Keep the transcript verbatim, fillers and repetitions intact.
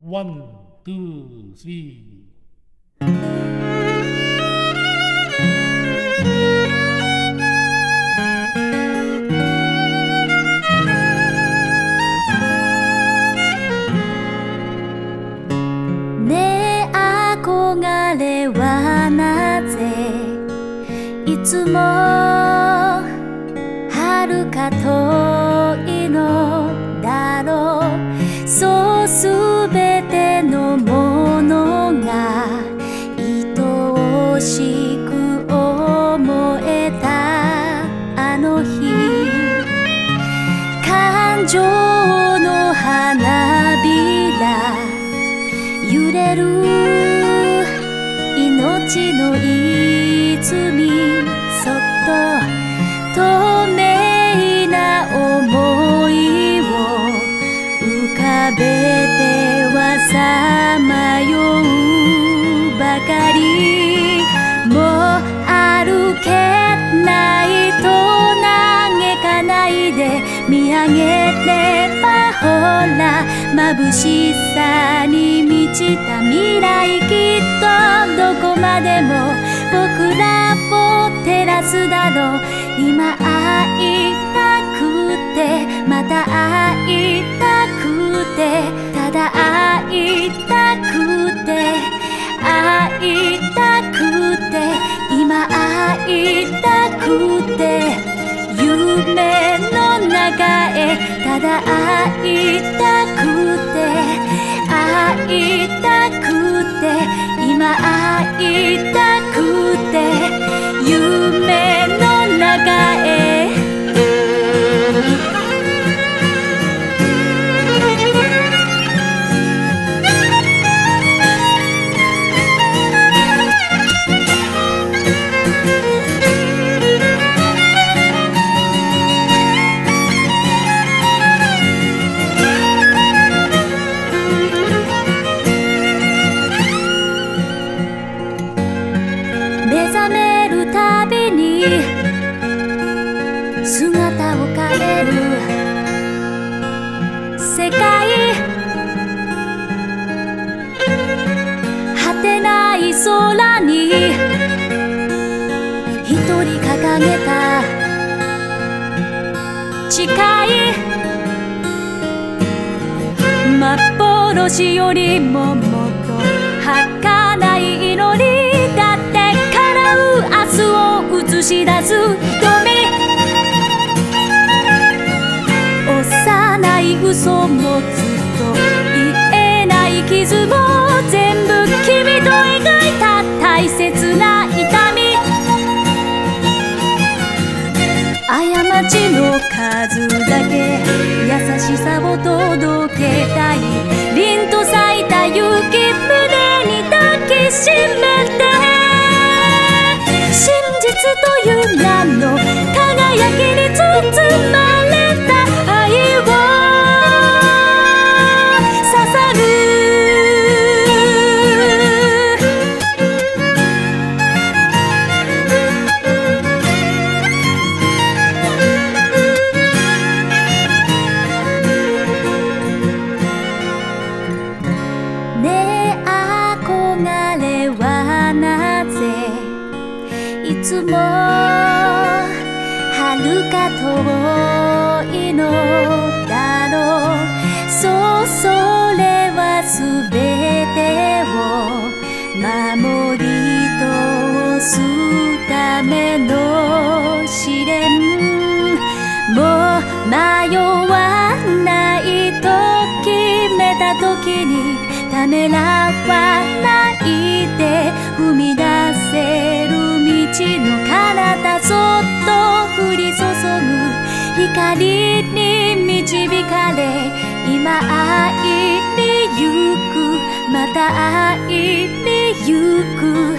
ワン、ツー、スリー。 ねえ憧れはなぜいつも遥か遠いのだろう。そうすべてのものが愛しく思えたあの日、感情の花びら揺れる命の泉、そっと透明な想いを浮かべてはさまようばかり。もう歩けないと嘆かないで、見上げればほら眩しさに満ちた未来、きっとどこまでも僕らを照らすだろう。今会いたくてまた会いたくて、ただ会いたくて会いたくて、今会いたくて、夢の中へただ会いたくて会いたくて、今会いたくて、夢の中へ。目覚めるたびに姿を変える世界、果てない空に一人掲げた誓い、幻よりももっと儚い祈りだって、明日を映し出す瞳、幼い嘘もずっと言えない傷も全部君と描いた大切な痛み、過ちの数だけ優しさを届けたい、凛と咲いた雪、胸に抱きしめて、真実という名の輝きに包まれた愛を捧ぐ。ねえ憧れはなぜいつも遥か遠いのだろう。そう、それはすべてを守り通すための試練、もう迷わないと決めた時にためらわないで踏み出せる道の彼方、そっと降り注ぐ光に導かれ、今会いに行く、また会いに行く。